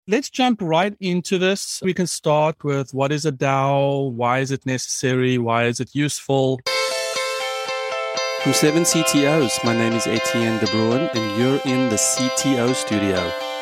Let's jump right into this. We can start with what is a DAO? Why is it necessary? Why is it useful? From 7 CTOs, my name is Etienne de Bruin, and you're in the CTO studio.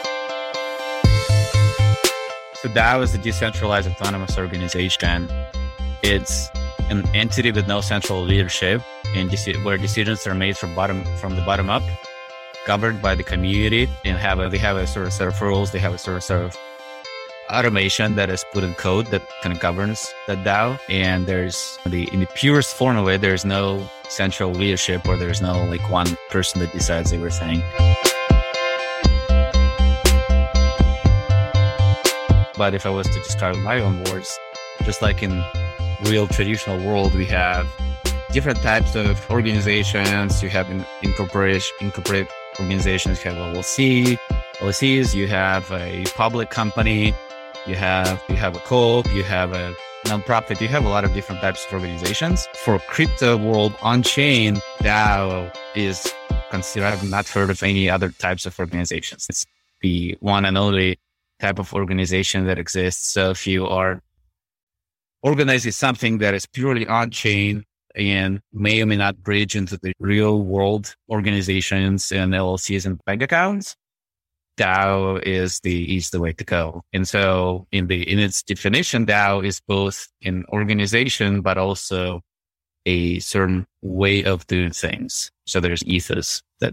So DAO is a decentralized autonomous organization. It's an entity with no central leadership, and where decisions are made from the bottom up, governed by the community, and they have a sort of set of rules. They have a sort of automation that is put in code that kind of governs the DAO. And in the purest form of it, there's no central leadership, or there's no like one person that decides everything. But if I was to describe my own words, just like in real traditional world, we have different types of organizations. You have incorporate organizations. You have LLCs. You have a public company. You have a co-op. You have a nonprofit. You have a lot of different types of organizations. For crypto world on-chain, DAO is considered. I've not heard of any other types of organizations. It's the one and only type of organization that exists. So if you are organizing something that is purely on-chain and may or may not bridge into the real world organizations and LLCs and bank accounts, DAO is the way to go. And so in its definition, DAO is both an organization, but also a certain way of doing things. So there's ethos that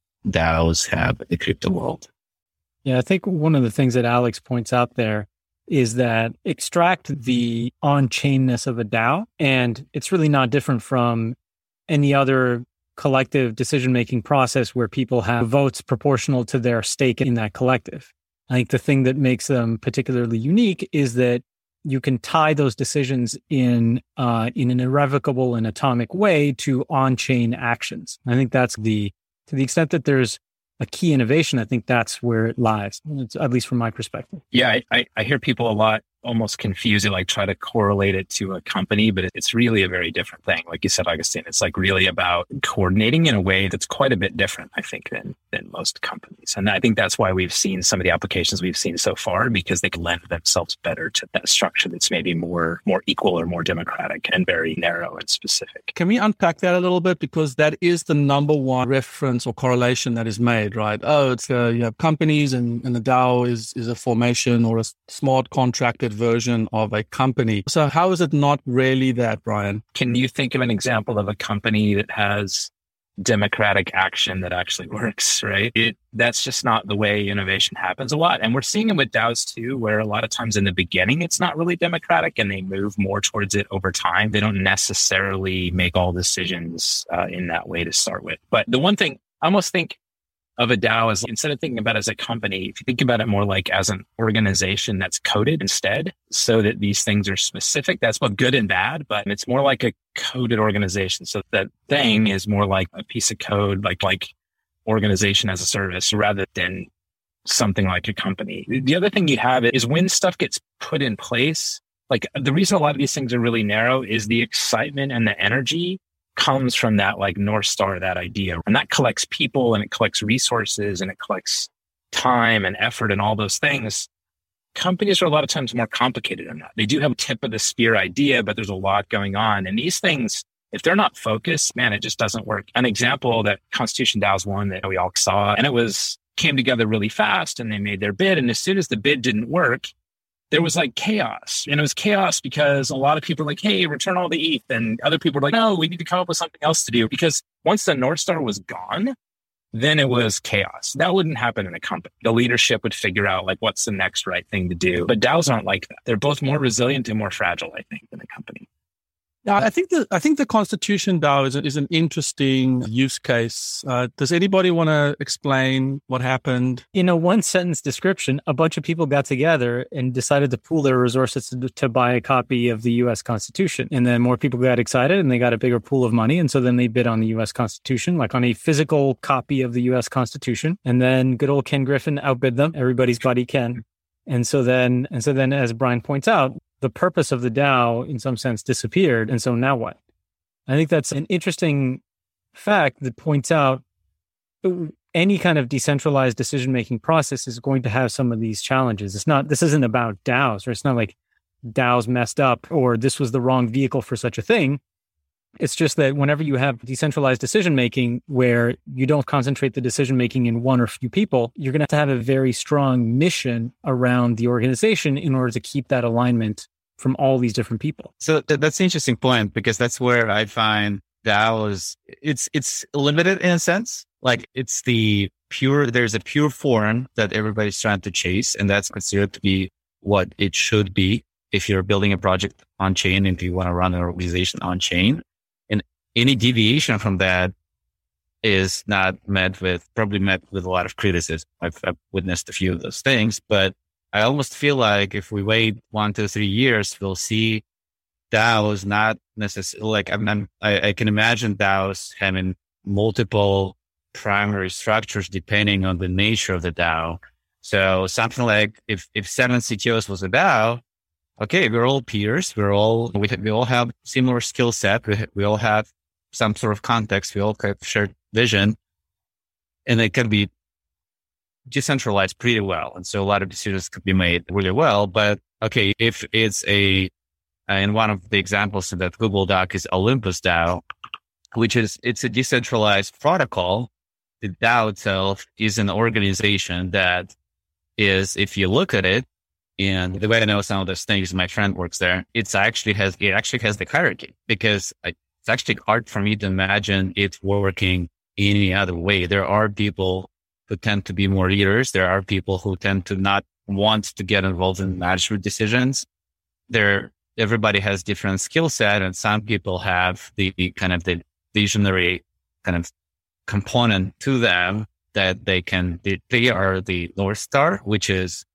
DAOs have in the crypto world. Yeah, I think one of the things that Alex points out there is that extract the on-chainness of a DAO, and it's really not different from any other collective decision-making process where people have votes proportional to their stake in that collective. I think the thing that makes them particularly unique is that you can tie those decisions in an irrevocable and atomic way to on-chain actions. I think to the extent that there's a key innovation, I think that's where it lies, at least from my perspective. Yeah, I hear people a lot almost confuse it, like try to correlate it to a company, but it's really a very different thing. Like you said, Augustine, it's like really about coordinating in a way that's quite a bit different, I think, than most companies. And I think that's why we've seen some of the applications we've seen so far, because they can lend themselves better to that structure that's maybe more equal or more democratic and very narrow and specific. Can we unpack that a little bit? Because that is the number one reference or correlation that is made, right? Oh, it's you have companies and the DAO is a formation or a smart contracted version of a company. So how is it not really that, Brian? Can you think of an example of a company that has democratic action that actually works, right? That's just not the way innovation happens a lot. And we're seeing it with DAOs too, where a lot of times in the beginning, it's not really democratic and they move more towards it over time. They don't necessarily make all decisions in that way to start with. But the one thing I almost think of a DAO is, instead of thinking about it as a company, if you think about it more like as an organization that's coded instead, so that these things are specific. That's both good and bad, but it's more like a coded organization. So that thing is more like a piece of code, like organization as a service, rather than something like a company. The other thing you have is when stuff gets put in place, like the reason a lot of these things are really narrow is the excitement and the energy comes from that like North Star, that idea. And that collects people and it collects resources and it collects time and effort and all those things. Companies are a lot of times more complicated than that. They do have a tip of the spear idea, but there's a lot going on. And these things, if they're not focused, man, it just doesn't work. An example that Constitution DAO is one that we all saw, and it came together really fast and they made their bid. And as soon as the bid didn't work, there was like chaos. And it was chaos because a lot of people were like, hey, return all the ETH. And other people were like, no, we need to come up with something else to do. Because once the North Star was gone, then it was chaos. That wouldn't happen in a company. The leadership would figure out like what's the next right thing to do. But DAOs aren't like that. They're both more resilient and more fragile, I think, than a company. Yeah, I think the Constitution DAO is an interesting use case. Does anybody want to explain what happened? In a one-sentence description, a bunch of people got together and decided to pool their resources to buy a copy of the U.S. Constitution. And then more people got excited and they got a bigger pool of money. And so then they bid on the U.S. Constitution, like on a physical copy of the U.S. Constitution. And then good old Ken Griffin outbid them, everybody's buddy Ken. And so then, as Brian points out, the purpose of the DAO, in some sense, disappeared. And so now what? I think that's an interesting fact that points out any kind of decentralized decision-making process is going to have some of these challenges. This isn't about DAOs, or it's not like DAOs messed up or this was the wrong vehicle for such a thing. It's just that whenever you have decentralized decision-making where you don't concentrate the decision-making in one or few people, you're going to have a very strong mission around the organization in order to keep that alignment from all these different people. So that's an interesting point, because that's where I find DAOs, it's limited in a sense. Like there's a pure form that everybody's trying to chase, and that's considered to be what it should be if you're building a project on chain and if you want to run an organization on chain. And any deviation from that is probably met with a lot of criticism. I've witnessed a few of those things, but I almost feel like if we wait 1 to 3 years, we'll see DAOs not necessarily like, I can imagine DAOs having multiple primary structures depending on the nature of the DAO. So something like if 7CTOs was a DAO, okay, we're all peers. We all have similar skill set. We all have some sort of context. We all have shared vision, and it can be decentralized pretty well. And so a lot of decisions could be made really well. But okay, if it's and one of the examples in that Google Doc is Olympus DAO, it's a decentralized protocol. The DAO itself is an organization that is, if you look at it, and the way I know some of those things, my friend works there, it actually has the hierarchy, because it's actually hard for me to imagine it working any other way. There are people who tend to be more leaders. There are people who tend to not want to get involved in management decisions. Everybody has different skill set, and some people have the kind of the visionary kind of component to them that they are the North Star, which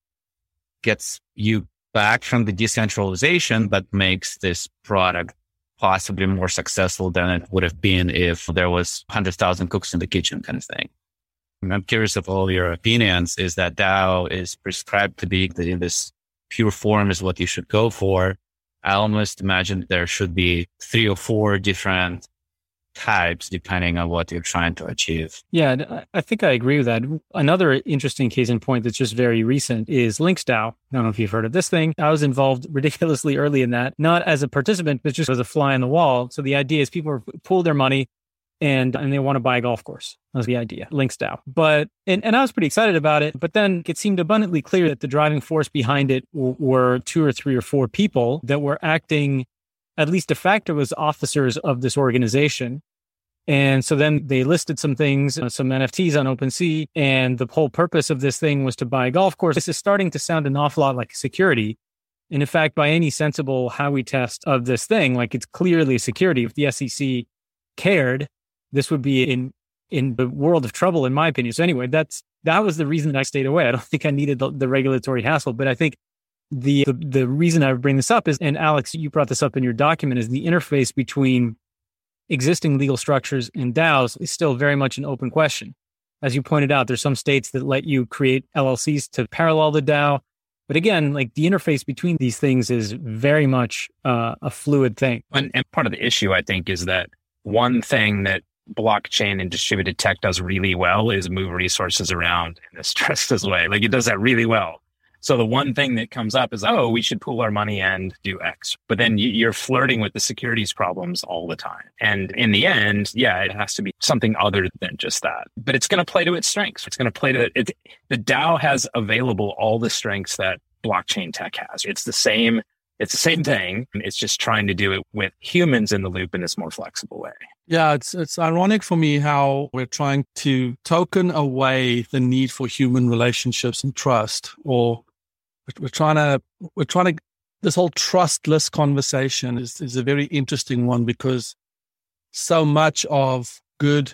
gets you back from the decentralization, but makes this product possibly more successful than it would have been if there was 100,000 cooks in the kitchen kind of thing. I'm curious of all your opinions. Is that DAO is prescribed to be in this pure form is what you should go for? I almost imagine there should be 3 or 4 different types depending on what you're trying to achieve. Yeah, I think I agree with that. Another interesting case in point that's just very recent is LinksDAO. I don't know if you've heard of this thing. I was involved ridiculously early in that, not as a participant, but just as a fly on the wall. So the idea is people pool their money and they want to buy a golf course. That was the idea, LinksDAO. But, and I was pretty excited about it, but then it seemed abundantly clear that the driving force behind it were 2 or 3 or 4 people that were acting, at least de facto, as officers of this organization. And so then they listed some things, some NFTs on OpenSea, and the whole purpose of this thing was to buy a golf course. This is starting to sound an awful lot like security. And in fact, by any sensible Howey test of this thing, like it's clearly security. If the SEC cared, this would be in the world of trouble, in my opinion. So anyway, that was the reason that I stayed away. I don't think I needed the regulatory hassle, but I think the reason I bring this up is, and Alex, you brought this up in your document, is the interface between existing legal structures and DAOs is still very much an open question. As you pointed out, there's some states that let you create LLCs to parallel the DAO. But again, like the interface between these things is very much a fluid thing. And part of the issue, I think, is that one thing that blockchain and distributed tech does really well is move resources around in this trustless way. Like it does that really well. So the one thing that comes up is, oh, we should pool our money and do X. But then you're flirting with the securities problems all the time. And in the end, yeah, it has to be something other than just that. But it's going to play to its strengths. It's going to play to it. The DAO has available all the strengths that blockchain tech has. It's the same thing. It's just trying to do it with humans in the loop in this more flexible way. Yeah, it's ironic for me how we're trying to token away the need for human relationships and trust, or we're trying to, this whole trustless conversation is a very interesting one, because so much of good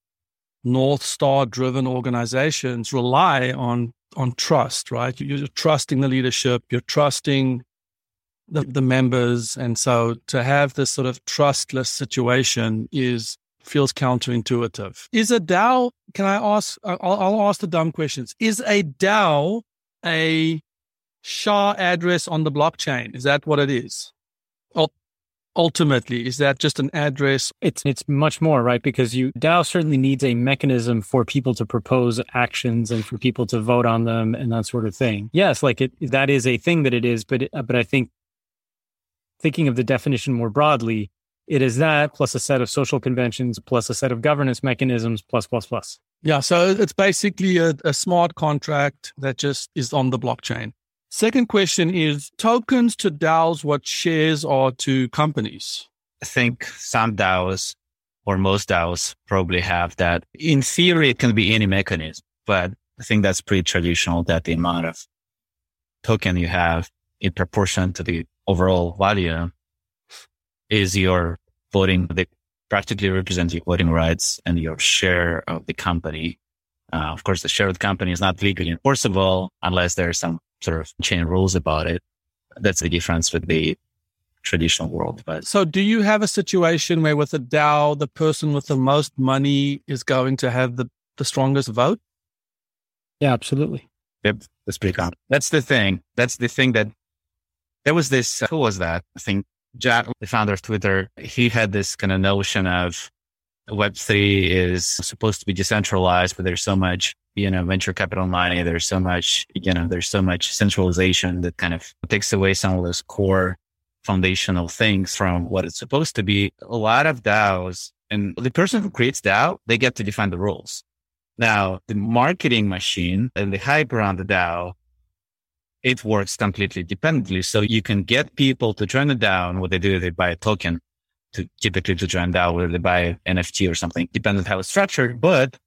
North Star driven organizations rely on trust, right? You're trusting the leadership, you're trusting the members. And so to have this sort of trustless situation feels counterintuitive. Is a DAO, can I ask, I'll ask the dumb questions. Is a DAO a SHA address on the blockchain? Is that what it is? ultimately? Is that just an address? It's much more, right? Because DAO certainly needs a mechanism for people to propose actions and for people to vote on them and that sort of thing. Yes, that is a thing that it is, but I think thinking of the definition more broadly, it is that plus a set of social conventions, plus a set of governance mechanisms, plus. Yeah, so it's basically a smart contract that just is on the blockchain. Second question is, tokens to DAOs what shares are to companies? I think some DAOs or most DAOs probably have that. In theory, it can be any mechanism, but I think that's pretty traditional that the amount of token you have in proportion to the overall value is your voting. They practically represent your voting rights and your share of the company. Of course, the share of the company is not legally enforceable unless there's some sort of chain rules about it. That's the difference with the traditional world. But so do you have a situation where with a DAO, the person with the most money is going to have the strongest vote? Yeah, absolutely. Yep, that's pretty common. That's the thing. That there was this, who was that? I think Jack, the founder of Twitter, he had this kind of notion of Web3 is supposed to be decentralized, but there's so much, venture capital money. There's so much centralization that kind of takes away some of those core foundational things from what it's supposed to be. A lot of DAOs, and the person who creates DAO, they get to define the rules. Now, the marketing machine and the hype around the DAO, it works completely dependently. So you can get people to join the DAO, and what they do, they buy a token typically to join DAO, whether they buy NFT or something, depends on how it's structured. But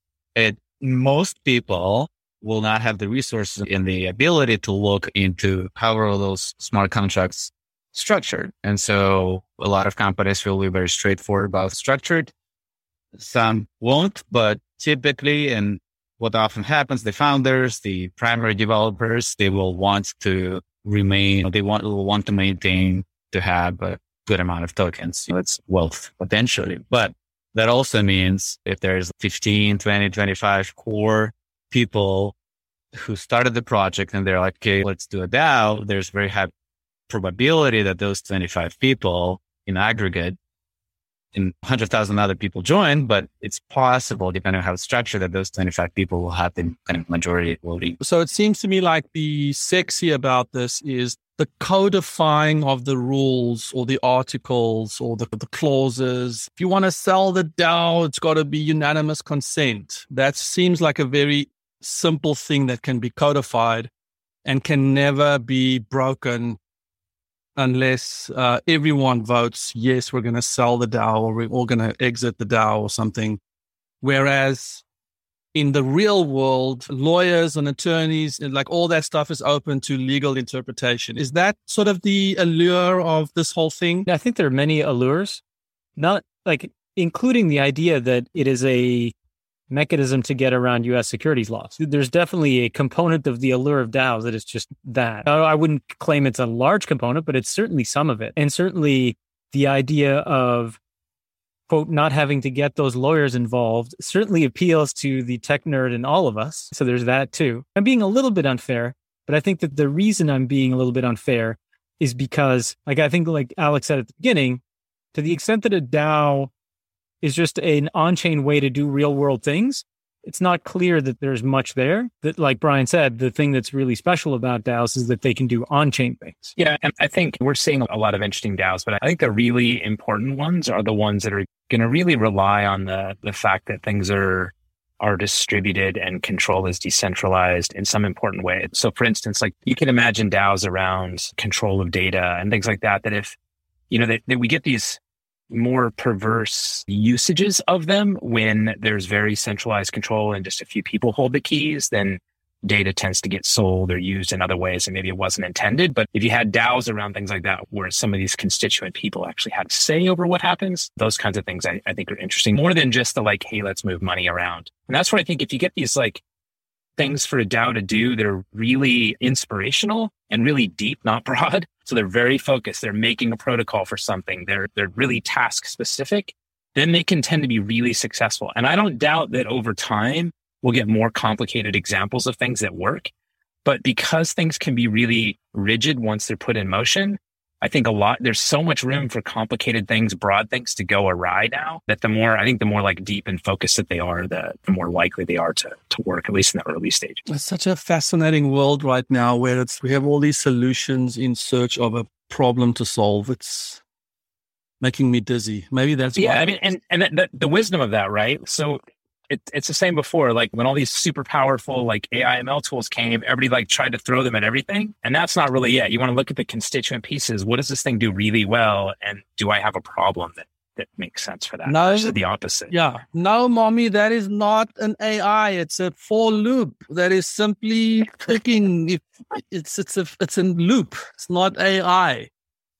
most people will not have the resources and the ability to look into how are those smart contracts structured. And so a lot of companies will be very straightforward about structured. Some won't, but typically, and what often happens, the founders, the primary developers, they will want to remain, they will want to maintain to have a good amount of tokens. It's wealth potentially. But that also means if there's 15, 20, 25 core people who started the project and they're like, okay, let's do a DAO, there's very high probability that those 25 people in aggregate and 100,000 other people join, but it's possible, depending on how it's structured, that those 25 people will have the kind of majority voting. So it seems to me like the sexy about this is the codifying of the rules or the articles or the clauses. If you want to sell the DAO, it's got to be unanimous consent. That seems like a very simple thing that can be codified and can never be broken unless everyone votes, yes, we're going to sell the DAO or we're all going to exit the DAO or something. Whereas in the real world, lawyers and attorneys, and like all that stuff is open to legal interpretation. Is that sort of the allure of this whole thing? I think there are many allures, not like including the idea that it is a mechanism to get around U.S. securities laws. There's definitely a component of the allure of DAOs that is just that. I wouldn't claim it's a large component, but it's certainly some of it. And certainly the idea of, quote, not having to get those lawyers involved certainly appeals to the tech nerd in all of us. So there's that too. I'm being a little bit unfair, but I think that the reason I'm being a little bit unfair is because, I think like Alex said at the beginning, to the extent that a DAO is just an on-chain way to do real-world things, it's not clear that there's much there. That, like Brian said, the thing that's really special about DAOs is that they can do on-chain things. Yeah, and I think we're seeing a lot of interesting DAOs, but I think the really important ones are the ones that are going to really rely on the fact that things are distributed and control is decentralized in some important way. So, for instance, like you can imagine DAOs around control of data and things like that. That if that we get these more perverse usages of them when there's very centralized control and just a few people hold the keys, then data tends to get sold or used in other ways and maybe it wasn't intended. But if you had DAOs around things like that, where some of these constituent people actually had say over what happens, those kinds of things I think are interesting more than just the like, hey, let's move money around. And that's what I think if you get these like things for a DAO to do, they're really inspirational and really deep, not broad. So they're very focused. They're making a protocol for something. They're really task specific. Then they can tend to be really successful. And I don't doubt that over time we'll get more complicated examples of things that work. But because things can be really rigid once they're put in motion, I think there's so much room for complicated things, broad things to go awry now that the more like deep and focused that they are, the more likely they are to work, at least in the early stage. It's such a fascinating world right now where we have all these solutions in search of a problem to solve. It's making me dizzy. Maybe that's why. I mean, and the wisdom of that, right? So it's the same before, like when all these super powerful like AI ML tools came, everybody like tried to throw them at everything. And that's not really it. You want to look at the constituent pieces. What does this thing do really well? And do I have a problem that makes sense for that? No, versus the opposite. Yeah. No, mommy, that is not an AI. It's a for loop that is simply clicking. It's a loop. It's not AI.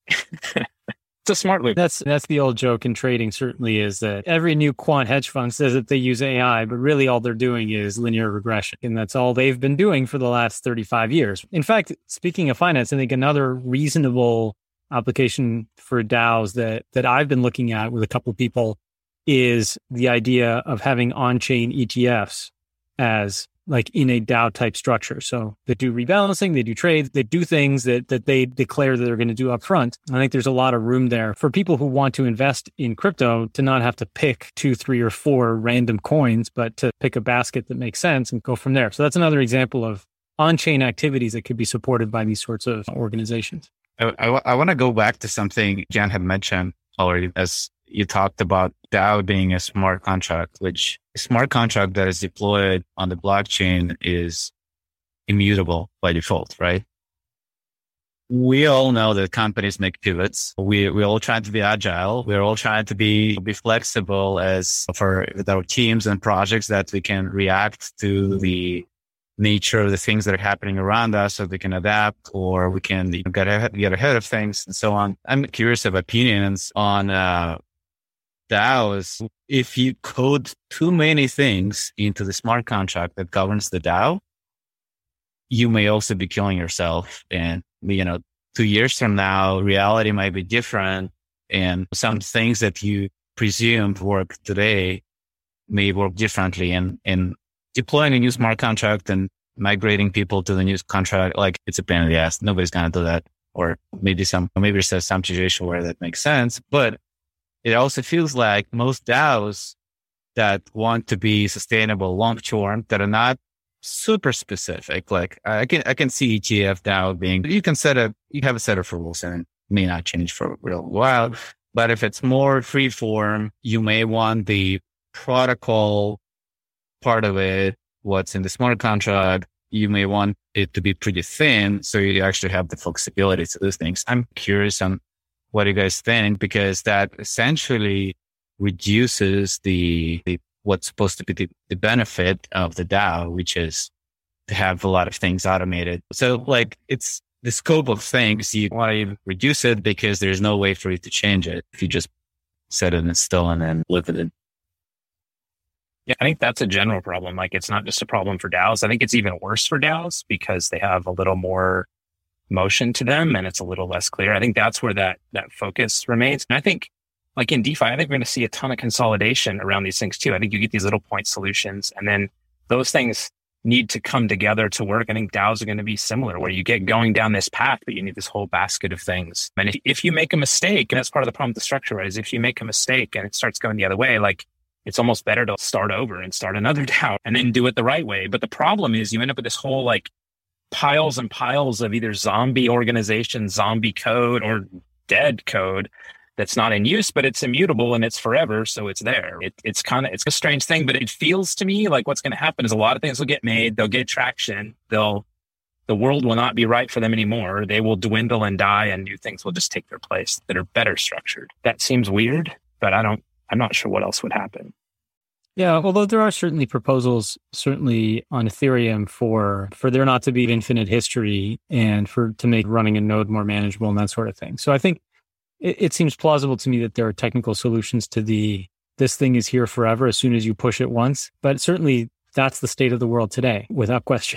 It's a smart loop. That's the old joke in trading, certainly, is that every new quant hedge fund says that they use AI, but really all they're doing is linear regression. And that's all they've been doing for the last 35 years. In fact, speaking of finance, I think another reasonable application for DAOs that I've been looking at with a couple of people is the idea of having on-chain ETFs as like in a DAO type structure. So they do rebalancing, they do trades, they do things that they declare that they're going to do up front. I think there's a lot of room there for people who want to invest in crypto to not have to pick 2, 3, or 4 random coins, but to pick a basket that makes sense and go from there. So that's another example of on-chain activities that could be supported by these sorts of organizations. I want to go back to something Jan had mentioned already, as you talked about DAO being a smart contract, which a smart contract that is deployed on the blockchain is immutable by default, right? We all know that companies make pivots. We're all trying to be agile. We're all trying to be flexible with our teams and projects, that we can react to the nature of the things that are happening around us, so we can adapt, or we can get ahead of things and so on. I'm curious of opinions on DAOs. If you code too many things into the smart contract that governs the DAO, you may also be killing yourself. And 2 years from now, reality might be different, and some things that you presumed work today may work differently. And deploying a new smart contract and migrating people to the new contract, like, it's a pain in the ass. Nobody's going to do that. Or maybe there's some situation where that makes sense. But it also feels like most DAOs that want to be sustainable long-term, that are not super specific. Like I can see ETF DAO being, you have a set of rules and it may not change for a real while. But if it's more free form, you may want the protocol part of it, what's in the smart contract. You may want it to be pretty thin, so you actually have the flexibility to do things. I'm curious on what you guys think, because that essentially reduces the what's supposed to be the benefit of the DAO, which is to have a lot of things automated. So like, it's the scope of things, you want to reduce it because there's no way for you to change it if you just set it in stone and then live with it. Yeah, I think that's a general problem. Like, it's not just a problem for DAOs. I think it's even worse for DAOs because they have a little more motion to them and it's a little less clear. I think that's where that focus remains. And I think, like in DeFi, I think we're going to see a ton of consolidation around these things too. I think you get these little point solutions, and then those things need to come together to work. I think DAOs are going to be similar, where you get going down this path, but you need this whole basket of things. And if you make a mistake, and that's part of the problem with the structure, right, is if you make a mistake and it starts going the other way, like, it's almost better to start over and start another DAO and then do it the right way. But the problem is you end up with this whole like piles and piles of either zombie organization, zombie code, or dead code that's not in use, but it's immutable and it's forever. So it's there. It's a strange thing, but it feels to me like what's going to happen is a lot of things will get made. They'll get traction. The world will not be right for them anymore. They will dwindle and die, and new things will just take their place that are better structured. That seems weird, but I'm not sure what else would happen. Yeah, although there are certainly proposals, certainly on Ethereum for there not to be infinite history and to make running a node more manageable and that sort of thing. So I think it seems plausible to me that there are technical solutions to this thing is here forever as soon as you push it once. But certainly that's the state of the world today, without question.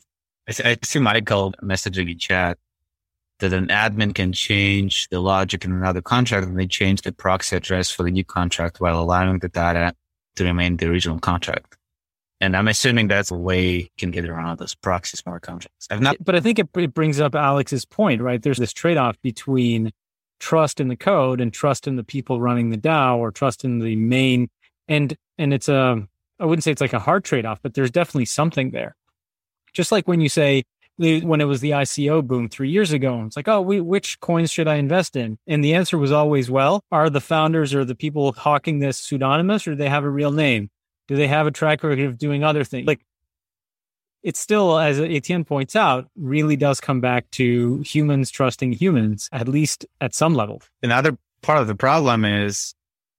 I see Michael messaging in chat that an admin can change the logic in another contract, and they change the proxy address for the new contract while allowing the data to remain the original contract. And I'm assuming that's a way you can get around those proxy smart contracts. But I think it brings up Alex's point, right? There's this trade-off between trust in the code and trust in the people running the DAO, or trust in the main. And it's I wouldn't say it's like a hard trade-off, but there's definitely something there. Just like when you say, when it was the ICO boom 3 years ago, it's like, oh, which coins should I invest in? And the answer was always, well, are the founders or the people hawking this pseudonymous, or do they have a real name? Do they have a track record of doing other things? Like, it's still, as Etienne points out, really does come back to humans trusting humans, at least at some level. Another part of the problem is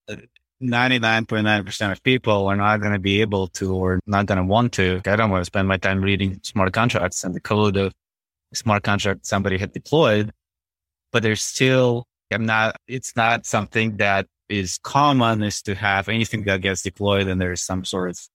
99.9% of people are not going to be able to, or not going to want to. I don't want to spend my time reading smart contracts and the code of smart contract somebody had deployed, but there's still, it's not something that is common, is to have anything that gets deployed and there's some sort of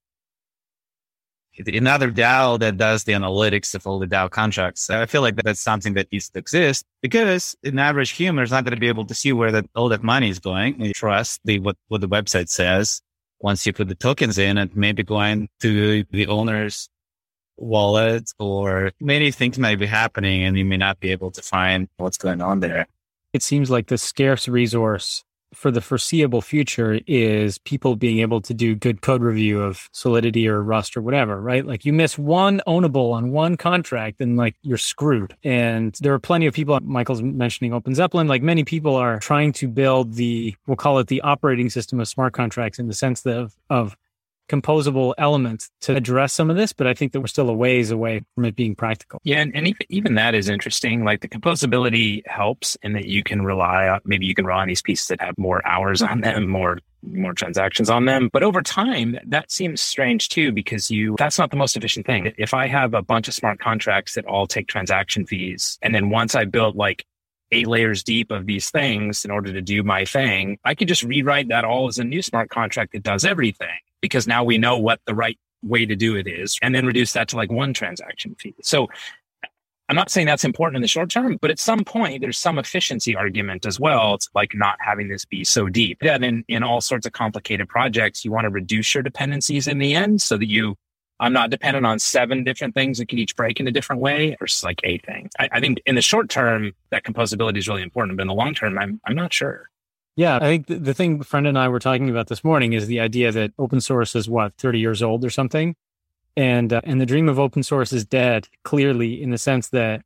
another DAO that does the analytics of all the DAO contracts. I feel like that's something that needs to exist, because an average human is not going to be able to see where all that money is going and trust what the website says once you put the tokens in, and maybe going to the owner's wallet, or many things might be happening and you may not be able to find what's going on there. It seems like the scarce resource for the foreseeable future is people being able to do good code review of Solidity or Rust or whatever, right? Like, you miss one ownable on one contract and like you're screwed. And there are plenty of people, Michael's mentioning Open Zeppelin, like many people are trying to build we'll call it the operating system of smart contracts, in the sense of composable elements to address some of this, but I think that we're still a ways away from it being practical. Yeah, and even that is interesting. Like, the composability helps in that you can rely on these pieces that have more hours on them, more transactions on them. But over time, that seems strange too, because that's not the most efficient thing. If I have a bunch of smart contracts that all take transaction fees, and then once I build like 8 layers deep of these things in order to do my thing, I could just rewrite that all as a new smart contract that does everything, because now we know what the right way to do it is, and then reduce that to like one transaction fee. So I'm not saying that's important in the short term, but at some point there's some efficiency argument as well. It's like not having this be so deep. Yeah, then in all sorts of complicated projects, you want to reduce your dependencies in the end, so that I'm not dependent on 7 different things that can each break in a different way, versus like 8 things. I think in the short term, that composability is really important, but in the long term, I'm not sure. Yeah, I think the thing Friend and I were talking about this morning is the idea that open source is 30 years old or something. And the dream of open source is dead, clearly, in the sense that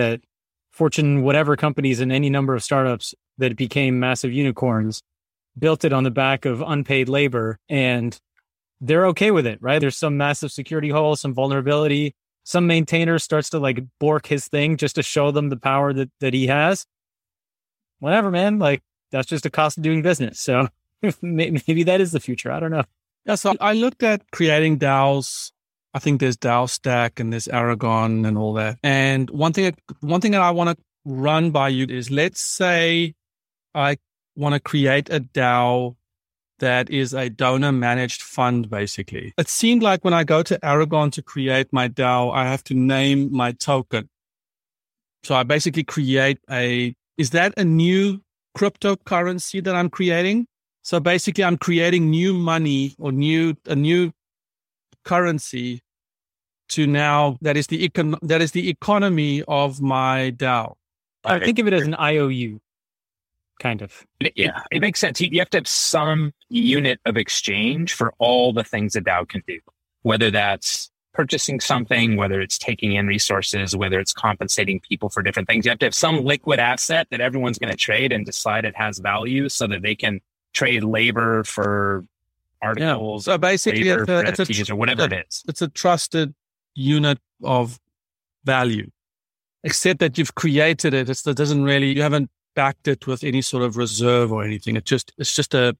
Fortune whatever companies and any number of startups that became massive unicorns built it on the back of unpaid labor, and they're okay with it, right? There's some massive security hole, some vulnerability. Some maintainer starts to like bork his thing just to show them the power that he has. Whatever, man. Like, that's just a cost of doing business. So maybe that is the future. I don't know. Yeah, so I looked at creating DAOs. I think there's DAO Stack and there's Aragon and all that. And one thing that I want to run by you is, let's say I want to create a DAO that is a donor managed fund, basically. It seemed like when I go to Aragon to create my DAO, I have to name my token. So I basically create is that a new cryptocurrency that I'm creating? So basically I'm creating new money or a new currency to now, that is the economy of my DAO. I think of it as an IOU, kind of. Yeah, it makes sense. You have to have some unit of exchange for all the things a DAO can do, whether that's purchasing something, whether it's taking in resources, whether it's compensating people for different things. You have to have some liquid asset that everyone's going to trade and decide it has value, so that they can trade labor for articles. Yeah. So basically, it's or whatever it is. It's a trusted unit of value, except that you've created it. You haven't backed it with any sort of reserve or anything. It's just a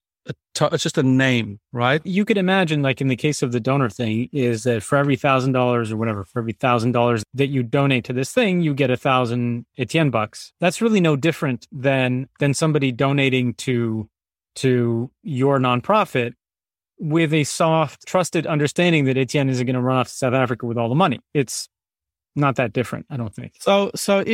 name, right? You could imagine, like in the case of the donor thing, is that for every $1,000 or whatever, for every $1,000 that you donate to this thing, you get 1,000 Etienne bucks. That's really no different than somebody donating to your nonprofit with a soft, trusted understanding that Etienne isn't going to run off to South Africa with all the money. It's not that different, I don't think. So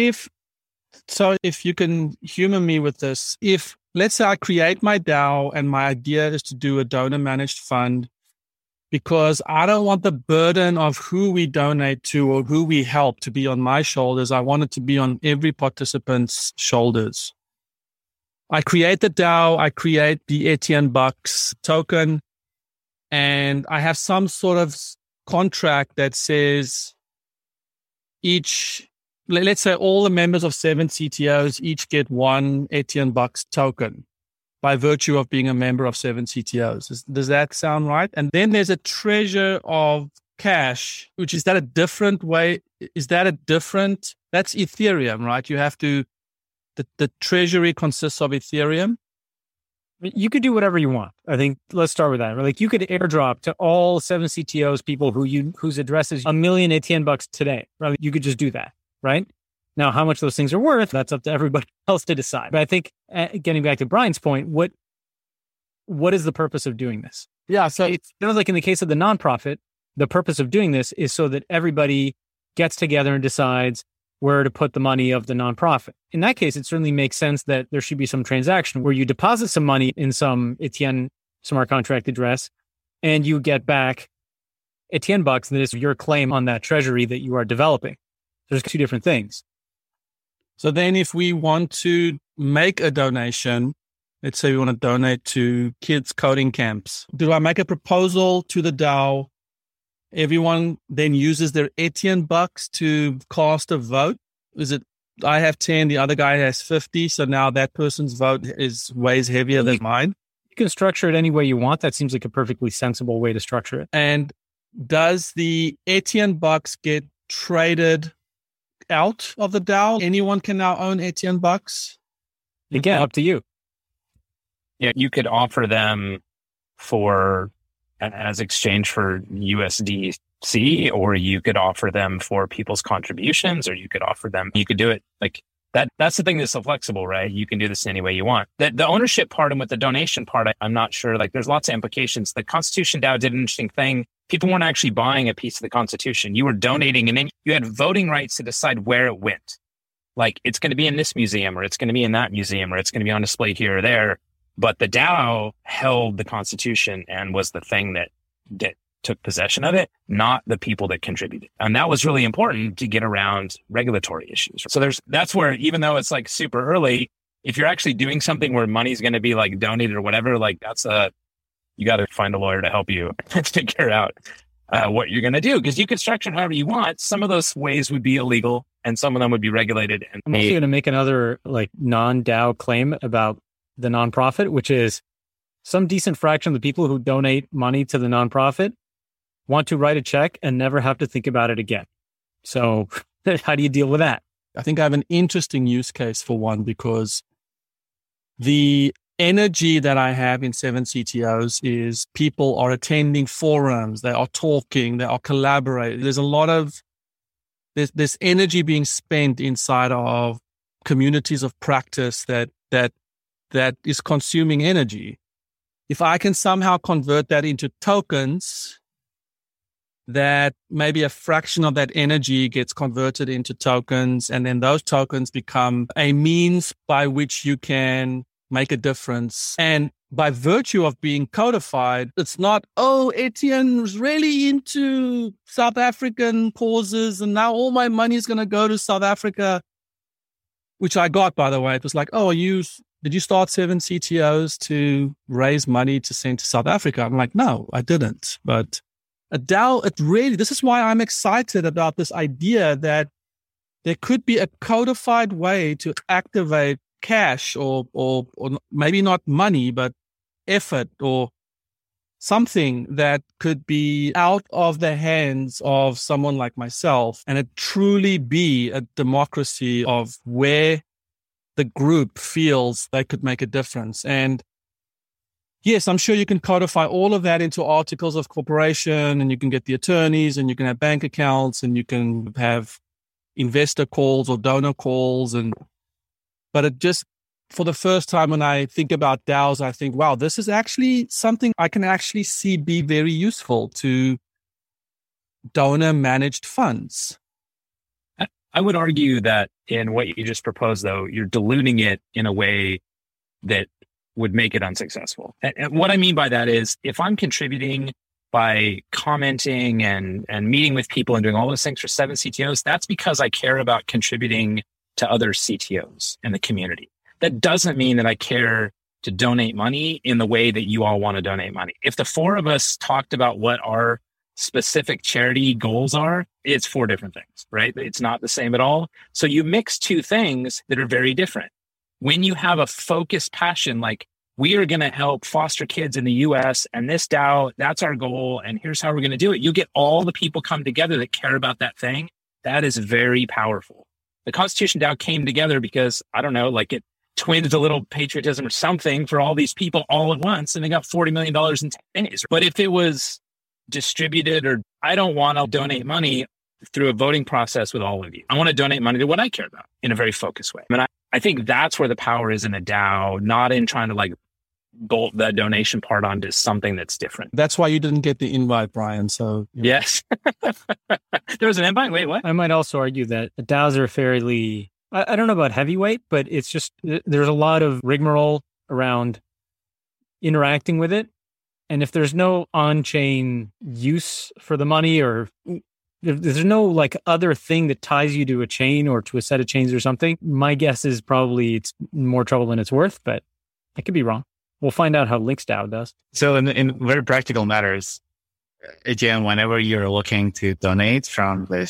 if you can humor me with this, if let's say I create my DAO and my idea is to do a donor managed fund because I don't want the burden of who we donate to or who we help to be on my shoulders. I want it to be on every participant's shoulders. I create the DAO, I create the Etienne Bucks token, and I have some sort of contract that says let's say all the members of 7CTOs each get one Etienne Bucks token by virtue of being a member of 7CTOs. Does that sound right? And then there's a treasure of cash, which is that a different way? That's Ethereum, right? You have to, the treasury consists of Ethereum. You could do whatever you want. I think let's start with that. Like you could airdrop to all 7CTOs people whose address is 1 million Etienne Bucks today. Right? You could just do that, right? Now, how much those things are worth, that's up to everybody else to decide. But I think getting back to Brian's point, what is the purpose of doing this? Yeah. So it sounds like in the case of the nonprofit, the purpose of doing this is so that everybody gets together and decides where to put the money of the nonprofit. In that case, it certainly makes sense that there should be some transaction where you deposit some money in some Etienne smart contract address and you get back Etienne Bucks. That is your claim on that treasury that you are developing. There's two different things. So then if we want to make a donation, let's say we want to donate to kids coding camps, do I make a proposal to the DAO? Everyone then uses their Etienne Bucks to cast a vote. Is it, I have 10, the other guy has 50. So now that person's vote weighs heavier than mine. You can structure it any way you want. That seems like a perfectly sensible way to structure it. And does the Etienne Bucks get traded out of the DAO? Anyone can now own Etienne Bucks? Again, up to you. Yeah, you could offer them as exchange for USDC, or you could offer them for people's contributions, or you could do it like that. That's the thing that's so flexible, right? You can do this any way you want. The ownership part and with the donation part, I'm not sure. Like there's lots of implications. The Constitution DAO did an interesting thing. People weren't actually buying a piece of the Constitution. You were donating, and then you had voting rights to decide where it went. Like it's going to be in this museum, or it's going to be in that museum, or it's going to be on display here or there. But the DAO held the Constitution and was the thing that took possession of it, not the people that contributed. And that was really important to get around regulatory issues. So that's where, even though it's like super early, if you're actually doing something where money's going to be like donated or whatever, like you got to find a lawyer to help you figure out what you're going to do, because you can structure it however you want. Some of those ways would be illegal and some of them would be regulated. And I'm also going to make another like non-DAO claim about the nonprofit, which is some decent fraction of the people who donate money to the nonprofit want to write a check and never have to think about it again. So how do you deal with that? I think I have an interesting use case for one, because the energy that I have in 7CTOs is people are attending forums, they are talking, they are collaborating. There's a lot of this energy being spent inside of communities of practice that is consuming energy. If I can somehow convert that into tokens, that maybe a fraction of that energy gets converted into tokens, and then those tokens become a means by which you can make a difference. And by virtue of being codified, it's not, Etienne's really into South African causes, and now all my money is going to go to South Africa, which I got, by the way. It was like, did you start 7CTOs to raise money to send to South Africa? I'm like, no, I didn't. But a DAO, this is why I'm excited about this idea that there could be a codified way to activate cash or maybe not money, but effort or something that could be out of the hands of someone like myself, and it truly be a democracy of where the group feels they could make a difference. And yes, I'm sure you can codify all of that into articles of corporation, and you can get the attorneys, and you can have bank accounts, and you can have investor calls or donor calls. But it just, for the first time when I think about DAOs, I think, wow, this is actually something I can actually see be very useful to donor managed funds. I would argue that in what you just proposed, though, you're diluting it in a way that would make it unsuccessful. And what I mean by that is, if I'm contributing by commenting and meeting with people and doing all those things for 7CTOs, that's because I care about contributing to other CTOs in the community. That doesn't mean that I care to donate money in the way that you all want to donate money. If the four of us talked about what our specific charity goals are, it's four different things, right? It's not the same at all. So you mix two things that are very different. When you have a focused passion, like we are going to help foster kids in the US and this DAO, that's our goal. And here's how we're going to do it. You get all the people come together that care about that thing. That is very powerful. The Constitution DAO came together because, I don't know, like it twins a little patriotism or something for all these people all at once. And they got $40 million in 10 days. But if it was distributed, or I don't want to donate money through a voting process with all of you. I want to donate money to what I care about in a very focused way. And I think that's where the power is in a DAO, not in trying to like bolt the donation part onto something that's different. That's why you didn't get the invite, Brian. So yes, there was an invite. Wait, what? I might also argue that DAOs are fairly, I don't know about heavyweight, but it's just, there's a lot of rigmarole around interacting with it. And if there's no on-chain use for the money, or if there's no like other thing that ties you to a chain or to a set of chains or something, my guess is probably it's more trouble than it's worth, but I could be wrong. We'll find out how LinksDAO does. So in very practical matters, again, whenever you're looking to donate from the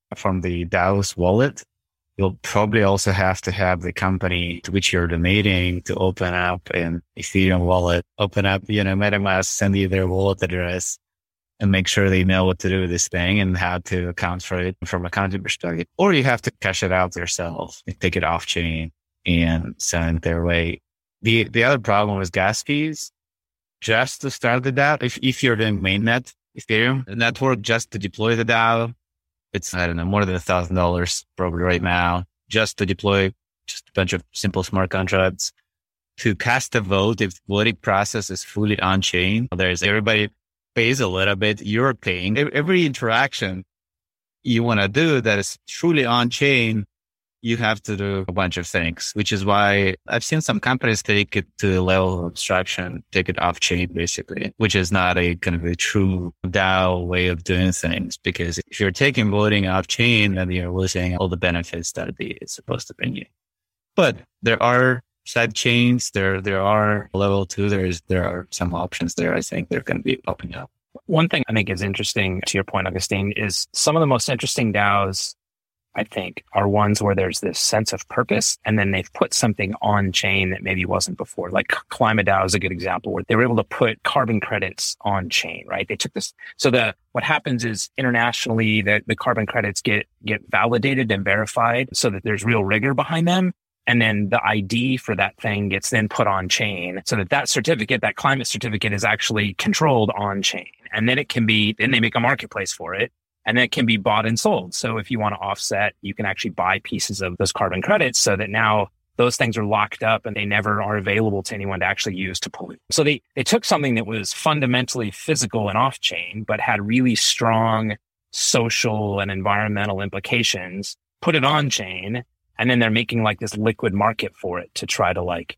DAO's wallet, you'll probably also have to have the company to which you're donating to open up an Ethereum wallet, open up, MetaMask, send you their wallet address, and make sure they know what to do with this thing and how to account for it from a accounting perspective. Or you have to cash it out yourself and take it off chain and send it their way. The other problem is gas fees. Just to start the DAO, if you're doing mainnet Ethereum network, just to deploy the DAO, it's, I don't know, more than $1,000 probably right now, just to deploy just a bunch of simple smart contracts. To cast a vote, if voting process is fully on chain, everybody pays a little bit, you're paying. Every interaction you want to do that is truly on chain, you have to do a bunch of things, which is why I've seen some companies take it to the level of abstraction, take it off chain, basically, which is not a kind of a true DAO way of doing things. Because if you're taking voting off chain, then you're losing all the benefits that it's supposed to bring you. But there are side chains, there are level 2, there are some options there. I think they're going to be popping up. One thing I think is interesting to your point, Augustine, is some of the most interesting DAOs, I think, are ones where there's this sense of purpose, and then they've put something on chain that maybe wasn't before. Like Climate DAO is a good example where they were able to put carbon credits on chain, right? They took this. So what happens is internationally that the carbon credits get validated and verified so that there's real rigor behind them. And then the ID for that thing gets then put on chain so that certificate, that climate certificate, is actually controlled on chain. And then then they make a marketplace for it. And then it can be bought and sold. So if you want to offset, you can actually buy pieces of those carbon credits so that now those things are locked up and they never are available to anyone to actually use to pollute. So they took something that was fundamentally physical and off chain, but had really strong social and environmental implications, put it on chain, and then they're making like this liquid market for it to try to like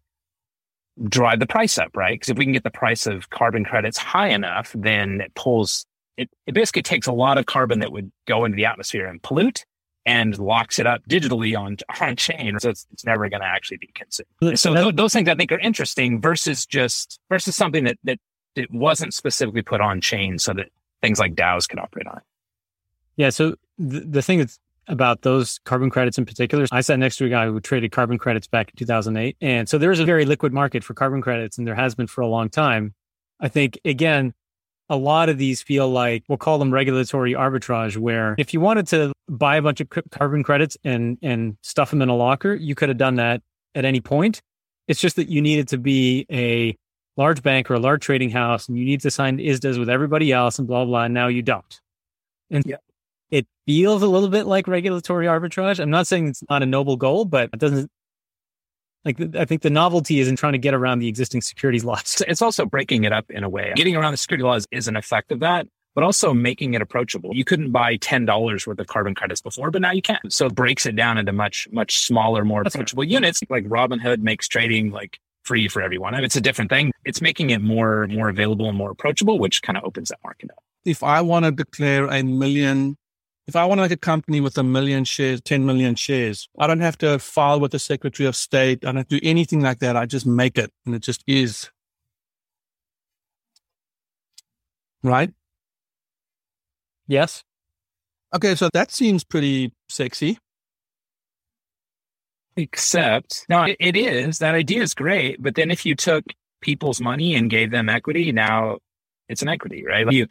drive the price up, right? Because if we can get the price of carbon credits high enough, then it basically takes a lot of carbon that would go into the atmosphere and pollute and locks it up digitally on chain. So it's never going to actually be consumed. So those things I think are interesting versus something that it wasn't specifically put on chain so that things like DAOs could operate on it. Yeah. So the thing that's about those carbon credits in particular, I sat next to a guy who traded carbon credits back in 2008. And so there is a very liquid market for carbon credits, and there has been for a long time. I think, again, a lot of these feel like, we'll call them regulatory arbitrage, where if you wanted to buy a bunch of carbon credits and stuff them in a locker, you could have done that at any point. It's just that you needed to be a large bank or a large trading house, and you need to sign ISDAs with everybody else and blah, blah, and now you don't. And it feels a little bit like regulatory arbitrage. I'm not saying it's not a noble goal, but it doesn't. I think the novelty is in trying to get around the existing securities laws. It's also breaking it up in a way. Getting around the security laws is an effect of that, but also making it approachable. You couldn't buy $10 worth of carbon credits before, but now you can. So it breaks it down into much, much smaller, more approachable units. Like Robinhood makes trading like free for everyone. I mean, it's a different thing. It's making it more available and more approachable, which kind of opens that market up. If I want to declare if I want to make a company with 1 million shares, 10 million shares, I don't have to file with the Secretary of State. I don't have to do anything like that. I just make it and it just is. Right? Yes. Okay, so that seems pretty sexy. Except, no, it is. That idea is great. But then if you took people's money and gave them equity, now it's an equity, right? Like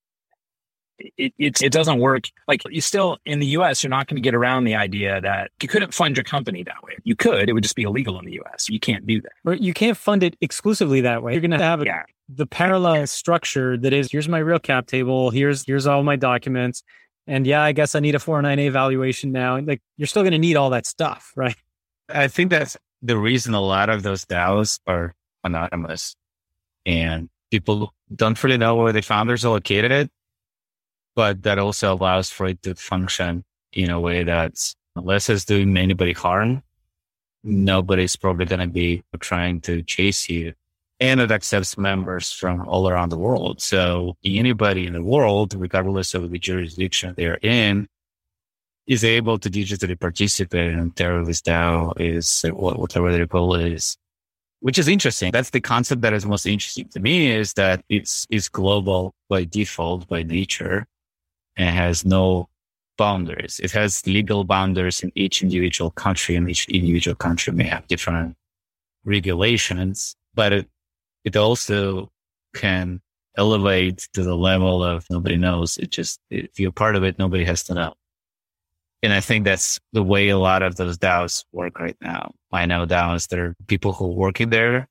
it doesn't work. Like you still, in the US, you're not going to get around the idea that you couldn't fund your company that way. You could, it would just be illegal in the US. You can't do that. Or you can't fund it exclusively that way. You're going to have the parallel structure that is, here's my real cap table. Here's all my documents. And yeah, I guess I need a 409A valuation now. Like you're still going to need all that stuff, right? I think that's the reason a lot of those DAOs are anonymous and people don't really know where the founders allocated it. But that also allows for it to function in a way that's, unless it's doing anybody harm, nobody's probably going to be trying to chase you. And it accepts members from all around the world. So anybody in the world, regardless of the jurisdiction they're in, is able to digitally participate in Terravis DAO, is whatever the goal is, which is interesting. That's the concept that is most interesting to me, is that it's global by default, by nature, and has no boundaries. It has legal boundaries in each individual country, and each individual country may have different regulations, but it also can elevate to the level of nobody knows. If you're part of it, nobody has to know. And I think that's the way a lot of those DAOs work right now. I know DAOs, there are people who are working there.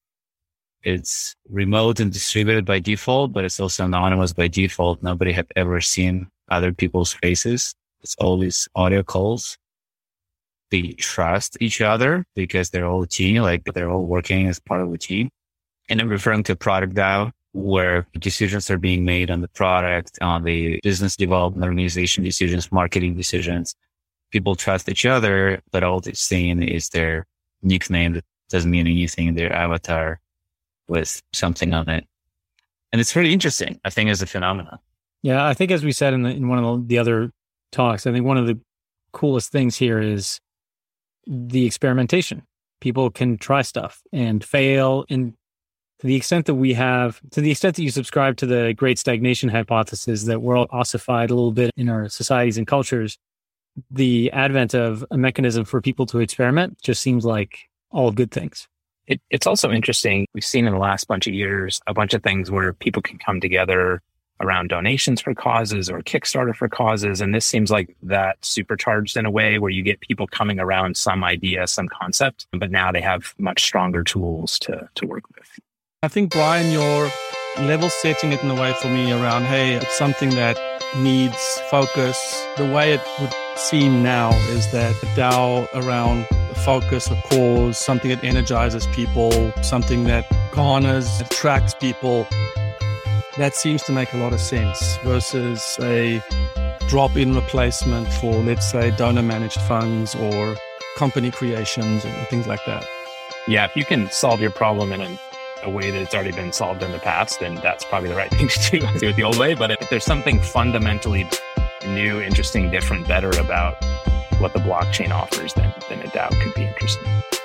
It's remote and distributed by default, but it's also anonymous by default. Nobody had ever seen other people's faces. It's always audio calls. They trust each other because they're all a team, like they're all working as part of a team. And I'm referring to a product DAO where decisions are being made on the product, on the business development, organization decisions, marketing decisions. People trust each other, but all they're saying is their nickname that doesn't mean anything, their avatar with something on it. And it's really interesting, I think, as a phenomenon. Yeah, I think as we said in one of the other talks, I think one of the coolest things here is the experimentation. People can try stuff and fail. And to the extent that you subscribe to the great stagnation hypothesis that we're all ossified a little bit in our societies and cultures, the advent of a mechanism for people to experiment just seems like all good things. It's also interesting. We've seen in the last bunch of years, a bunch of things where people can come together around donations for causes or Kickstarter for causes. And this seems like that supercharged in a way where you get people coming around some idea, some concept, but now they have much stronger tools to work with. I think, Brian, you're level setting it in a way for me around, hey, it's something that needs focus. The way it would seem now is that a DAO around a focus, a cause, something that energizes people, something that garners, attracts people, that seems to make a lot of sense versus a drop-in replacement for, let's say, donor-managed funds or company creations and things like that. Yeah, if you can solve your problem in a way that's already been solved in the past, then that's probably the right thing to do it the old way. But if there's something fundamentally new, interesting, different, better about what the blockchain offers, then a DAO could be interesting.